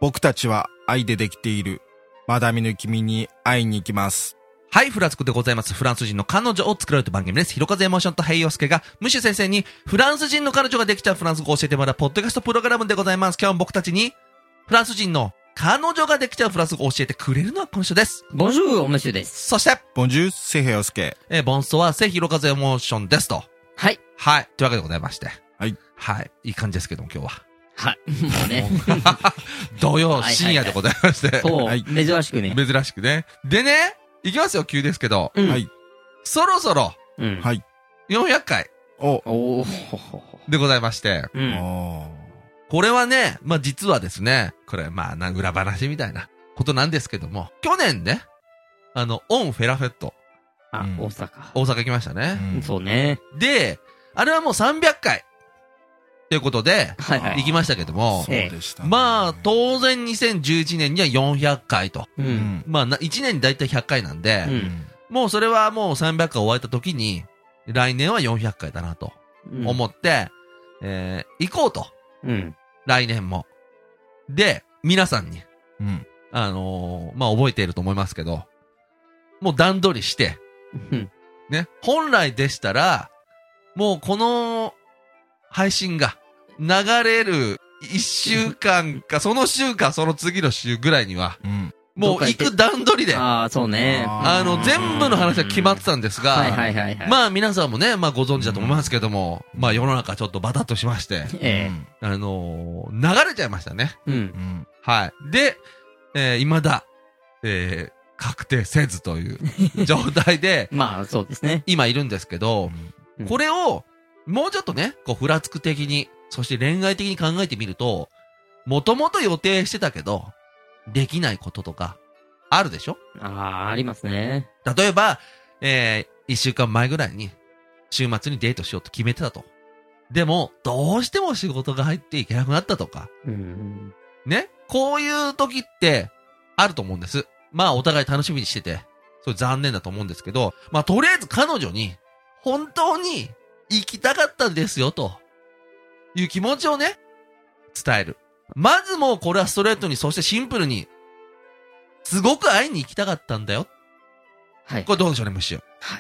僕たちは愛でできている。まだ見ぬ君に会いに行きます。 はい、フラスコでございます。フランス人の彼女を作られる番組です。ひろかずエモーションとヘイヨスケが、ムッシュ先生にフランス人の彼女ができちゃうフランス語を教えてもらうポッドキャストプログラムでございます。今日も僕たちに、フランス人の彼女ができちゃうフランス語を教えてくれるのはこの人です。 ボンジュール、ムッシュです。 そして、 ボンジュール、セヘヨスケ。 ボンストはセヒロカズエモーションですと。 はい。 はい。というわけでございまして。 はい。 はい。いい感じですけども、今日は。 はい。もうね。 土曜深夜でございまして。 そう、はい、珍しくね。 珍しくね。でね、いきますよ、急ですけど。 うん、 はい。 そろそろ、 うん、 はい。 400回。 おでございまして。 うん。 これはね、まあ、実はですね、これ、まあ、裏話みたいなことなんですけども、去年ね、オンフェラフェット。 あ、 うん、 大阪行きましたね。 うん、そうね。 で、あれはもう300回。ということで、 はいはい。 行きましたけども、 そうでしたね。 まあ、当然2011年には400回と。 うん。 まあ、1年にだいたい100回なんで、 うん、 もうそれはもう300回終わった時に、来年は400回だなと思って、行こうと。 うん。 来年も。で、皆さんに、 うん。 まあ、覚えていると思いますけど、もう段取りして、 うん。 ね、本来でしたら、もうこの配信が流れる1週間か、その週かその次の週ぐらいには、 うん、 もう行く段取りで、 ああ、そうね。 全部の話は決まってたんですが、 はいはいはいはい。 まあ皆さんもね、まあご存知だと思いますけども、まあ世の中ちょっとバタッとしまして、流れちゃいましたね。 うん。 はい。で、未だ、確定せずという状態で、 まあそうですね。 今いるんですけど、これを、もうちょっとね、こう、ふらつく的に、そして恋愛的に考えてみると、もともと予定してたけど、できないこととか、あるでしょ？ ありますね。 例えば、1週間前ぐらいに、週末にデートしようと決めてたと。でも、どうしても仕事が入っていけなくなったとか。ね？こういう時って、あると思うんです。まあ、お互い楽しみにしてて、それ残念だと思うんですけど、まあ、とりあえず彼女に、本当に行きたかったんですよ、という気持ちをね、伝える。まずもうこれはストレートに、そしてシンプルに、すごく会いに行きたかったんだよ。 はい。 これどうでしょうね、ムッシュ。 はい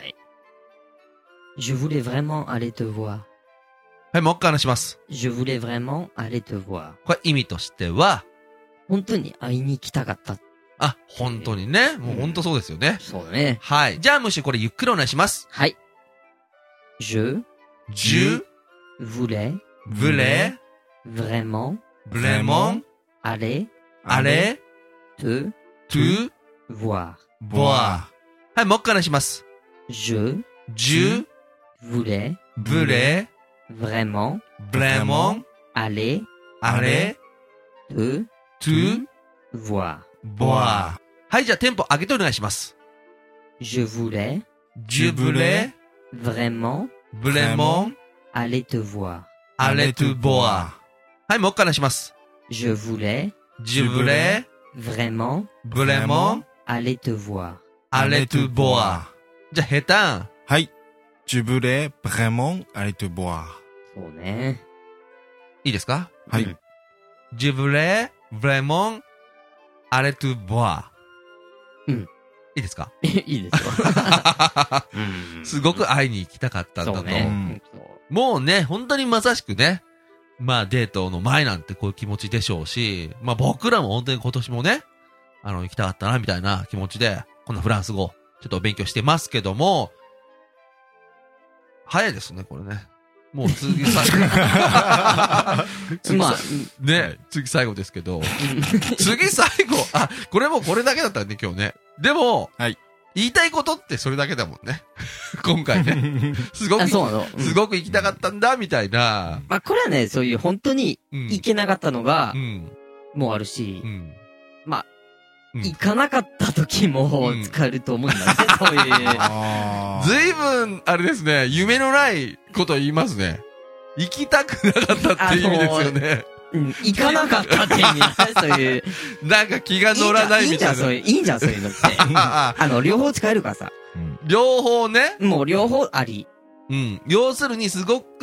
。Je voulais vraiment aller te voir. はい、もう一回話します。 Je voulais vraiment aller te voir. これ意味としては、 本当に会いに行きたかった。 あ、本当にね。もう本当そうですよね。 そうだね。 はい。じゃあ、ムッシュこれゆっくりお願いします。 はい。Je voulais vraiment aller te voir. はい、もう一回お願いします。 Je voulais vraiment aller te voir. はい、じゃあテンポ上げてお願いします。 Je voulais vraiment aller te voir. はい、もう一回お願いします。 Je voulais vraiment aller te voir. じゃあ、下手。 はい。Je voulais vraiment aller te voir. そうね。 いいですか？ はい。 Je voulais vraiment aller te voir. うん。 いいですか？ いいですよ。 すごく会いに行きたかったんだと。 そうね。 もうね、本当にまさしくね、まあデートの前なんてこういう気持ちでしょうし、まあ僕らも本当に今年もね、行きたかったなみたいな気持ちで、こんなフランス語、ちょっと勉強してますけども、早いですね、これね。もう次最後。ね、次最後ですけど、次最後、これもこれだけだったね、今日ね。でも、 はい。 言いたいことってそれだけだもんね。今回ね。すごく行きたかったんだ、みたいな。 まあ、これはね、そういう本当に行けなかったのが、もうあるし、まあ、行かなかった時も使えると思うんだね、そういう。 ずいぶん、あれですね、夢のないこと言いますね。行きたくなかったっていう意味ですよね。 行かなかったって意味ね、そういう。 なんか気が乗らないみたいな。 いいんじゃん、そういうのって。両方使えるからさ。 両方ね。 もう両方あり。 要するにすごく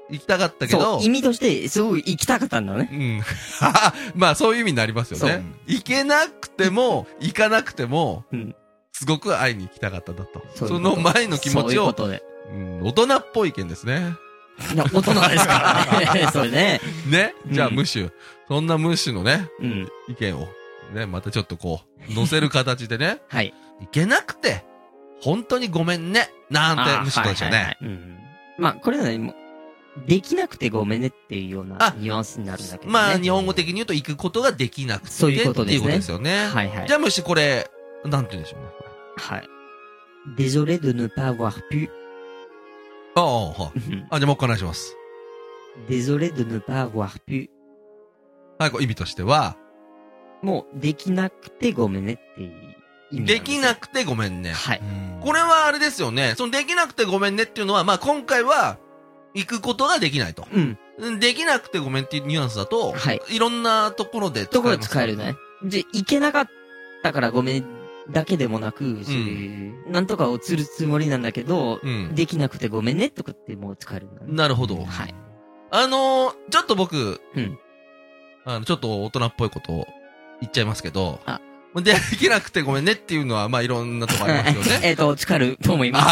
行きたかったけど。 そう、意味として、すごい行きたかったんだね。 うん。まあ、そういう意味になりますよね。行けなくても、行かなくても、すごく会いに行きたかったんだと。その前の気持ちを、 そういうことで。 大人っぽい意見ですね。 いや、大人ですからね。それね。 ね。じゃあ、ムッシュ。そんなムッシュのね、意見を、ね、またちょっとこう、乗せる形でね。 はい。 行けなくて、本当にごめんね。なんて、ムッシュとですよね。 まあ、これはね、できなくてごめんねっていうようなニュアンスになるんだけどね。 まあ、日本語的に言うと行くことができなくて。 そういうことですね。 っていうことですよね。 はいはい。 じゃあ、ムッシュこれ、なんて言うんでしょうね。 はい。Désolé de ne pas avoir pu. ああ、はい。じゃあもう一回お願いします。 Désolé de ne pas avoir pu. はい、意味としては、 もう、できなくてごめんねっていう意味。 できなくてごめんね。 はい。 これはあれですよね。そのできなくてごめんねっていうのは、まあ今回は、行くことができないと。できなくてごめんっていうニュアンスだと、はい。いろんなところで使えます。ところで使えるね。で、行けなかったからごめんだけでもなく、なんとかを釣るつもりなんだけど、できなくてごめんねとかってもう使えるんだね。 なるほど。はい。ちょっと僕、ちょっと大人っぽいことを言っちゃいますけど、できなくてごめんねっていうのは、まあいろんなとこありますよね。 使えると思います。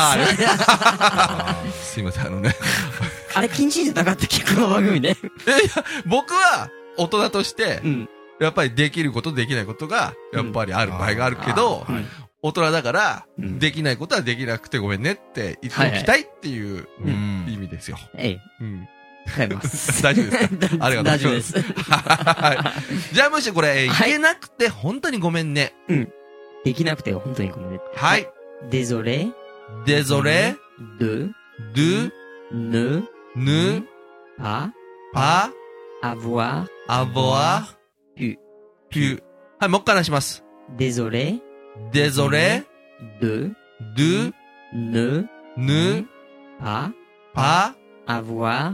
すいません、ね。 あれ、禁止じゃなかったっけ、この番組ね。 いや、僕は大人として、やっぱりできることできないことが、やっぱりある場合があるけど、大人だから、できないことはできなくてごめんねって言っておきたいっていう意味ですよ。 使います。 大丈夫ですか？ありがとうございます。 大丈夫です。 はい。じゃあむしろこれ、いけなくて本当にごめんね。 できなくて本当にごめんね。 はい。 désolé, désolé, de, ne, pas, avoir, pu. はい、もう一回話します。 désolé, de, ne, pas, avoir,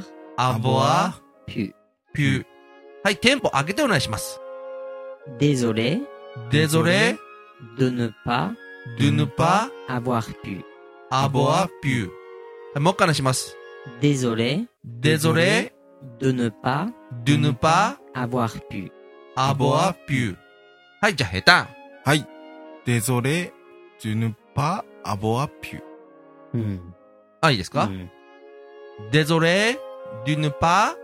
pu. はい、テンポ上げてお願いします。 désolé, de ne pas, avoir pu. はい、もう一回話します。 désolé, de ne pas, avoir pu. はい、じゃあ、下手。 はい。désolé, de ne pas avoir pu. あ、いいですか？désolé, de ne pas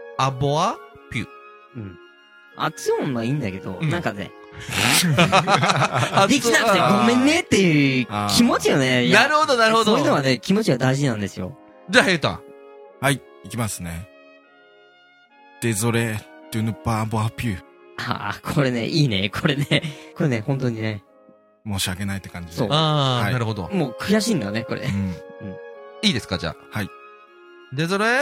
avoir pu. 発音はいいんだけど、なんかね、できなくてごめんねっていう気持ちよね。 なるほど、なるほど。 そういうのはね、気持ちが大事なんですよ。 じゃあ、ヘイタン。 はい、いきますね。désolé, de ne pas avoir pu. これね、いいね。これね、本当にね。 申し訳ないって感じで。 そう。 なるほど。 もう悔しいんだね、これ。 いいですか、じゃあ。 はい。 désolé,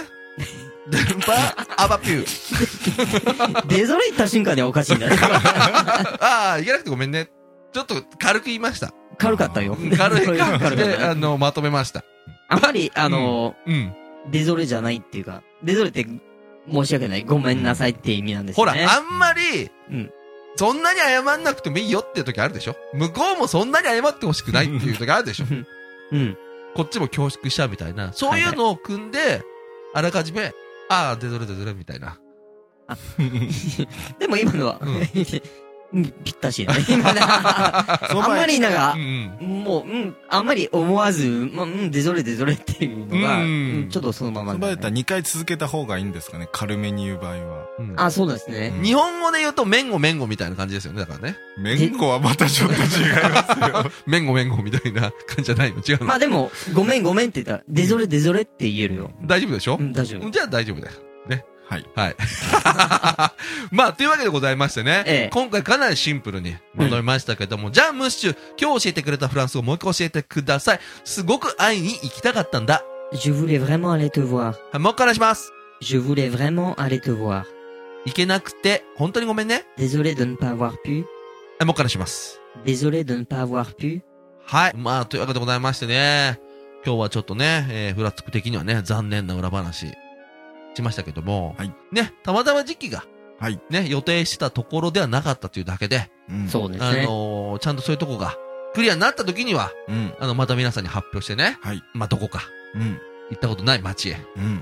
de ne pas avoir pu. デゾレ言った瞬間にはおかしいんだね。 いけなくてごめんね。ちょっと軽く言いました。 軽かったよ。 軽い感じで、まとめました。 あんまり、デゾレじゃないっていうか、デゾレって申し訳ない。ごめんなさいって意味なんですよね。 ほら、あんまり、そんなに謝んなくてもいいよっていう時あるでしょ？向こうもそんなに謝ってほしくないっていう時あるでしょ？こっちも恐縮しちゃうみたいな。そういうのを組んで、あらかじめ、デゾレみたいな。 でも今のは、ぴったしね。あんまりなんか、もう、あんまり思わず、デゾレっていうのが、ちょっとそのまま。 その場合だったら2回続けた方がいいんですかね、軽めに言う場合は。 そうですね。 日本語で言うと、めんごみたいな感じですよね、だからね。 めんごはまたちょっと違いますよ。 めんごみたいな感じじゃないの？違うの？ まあでも、ごめんって言ったら、デゾレって言えるよ。 大丈夫でしょ？ 大丈夫。 じゃあ大丈夫だよ。ね。 はい。 はい。まあ、というわけでございましてね。今回かなりシンプルにまとめましたけども、じゃあムッシュ、今日教えてくれたフランス語もう一回教えてください。すごく会いに行きたかったんだ。 Je voulais vraiment aller te voir. はい、もう一回お願いします。 Je voulais vraiment aller te voir. 行けなくて、本当にごめんね。 Désolé de ne pas avoir pu. はい、もう一回お願いします。 Désolé de ne pas avoir pu. はい。まあ、というわけでございましてね。今日はちょっとね、フラツク的にはね、残念な裏話。しましたけども、はい、ね、たまたま時期が、はい、ね、予定したところではなかったというだけで、 そうですね。 ちゃんとそういうとこがクリアになった時には、また皆さんに発表してね、はい、まあどこか、行ったことない街へ、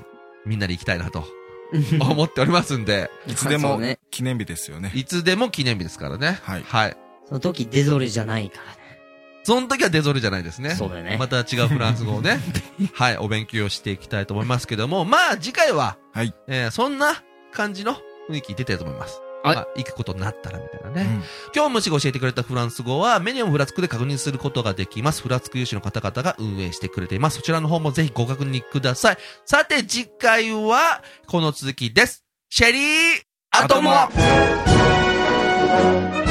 みんなで行きたいなと思っておりますんで。 いつでも記念日ですよね。 いつでも記念日ですからね。 はい。 はい。 その時デゾレじゃないからね。 その時はデゾレじゃないですね。 そうだよね。 また違うフランス語をね、はい、お勉強していきたいと思いますけども、まあ次回は、 はい。 そんな感じの雰囲気出てると思います。 はい。 まあ、行くことになったらみたいなね。今日虫が教えてくれたフランス語は、メニューフラツクで確認することができます。フラツク有志の方々が運営してくれています。そちらの方もぜひご確認ください。さて次回は、この続きです。シェリーアトモ